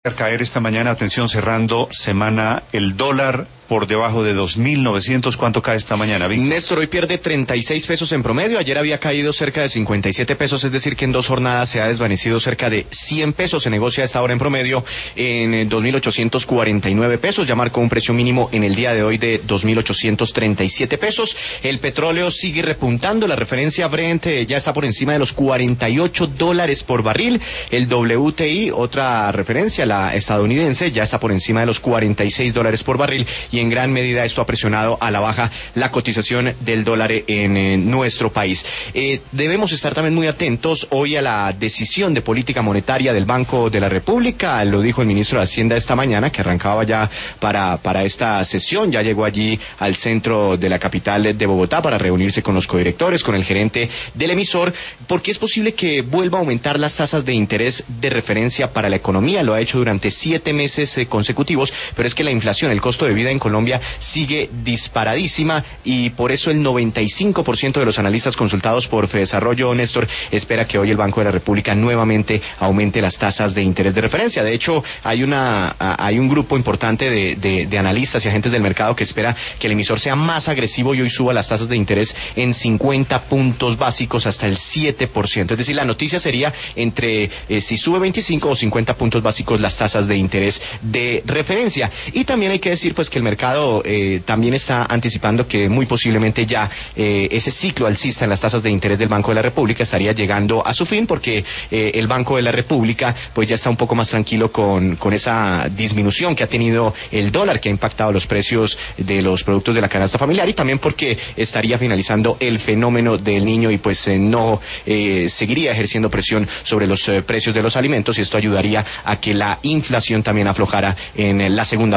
Caer esta mañana, atención, cerrando semana, el dólar por debajo de 2.900. ¿Cuánto cae esta mañana, Víctor? Néstor, hoy pierde 36 pesos en promedio. Ayer había caído cerca de 57 pesos, es decir que en 2 jornadas se ha desvanecido cerca de 100 pesos. Se negocia a esta hora en promedio en 2.849 pesos. Ya marcó un precio mínimo en el día de hoy de 2.837 pesos. El petróleo sigue repuntando. La referencia Brent ya está por encima de los $48 por barril. El WTI, otra referencia, la estadounidense, ya está por encima de los $46 por barril, y en gran medida esto ha presionado a la baja la cotización del dólar en nuestro país. Debemos estar también muy atentos hoy a la decisión de política monetaria del Banco de la República. Lo dijo el ministro de Hacienda esta mañana, que arrancaba ya para esta sesión. Ya llegó allí al centro de la capital de Bogotá para reunirse con los codirectores, con el gerente del emisor, porque es posible que vuelva a aumentar las tasas de interés de referencia para la economía. Lo ha hecho durante 7 meses consecutivos, pero es que la inflación, el costo de vida en Colombia sigue disparadísima, y por eso el 95% de los analistas consultados por Fedesarrollo, Néstor, espera que hoy el Banco de la República nuevamente aumente las tasas de interés de referencia. De hecho, hay un grupo importante de analistas y agentes del mercado que espera que el emisor sea más agresivo y hoy suba las tasas de interés en 50 puntos básicos hasta el 7%. Es decir, la noticia sería entre si sube 25 o 50 puntos básicos las tasas de interés de referencia. Y también hay que decir pues que el mercado también está anticipando que muy posiblemente ya ese ciclo alcista en las tasas de interés del Banco de la República estaría llegando a su fin, porque el Banco de la República pues ya está un poco más tranquilo con esa disminución que ha tenido el dólar, que ha impactado los precios de los productos de la canasta familiar, y también porque estaría finalizando el fenómeno del Niño y pues no seguiría ejerciendo presión sobre los precios de los alimentos, y esto ayudaría a que la inflación también aflojara en la segunda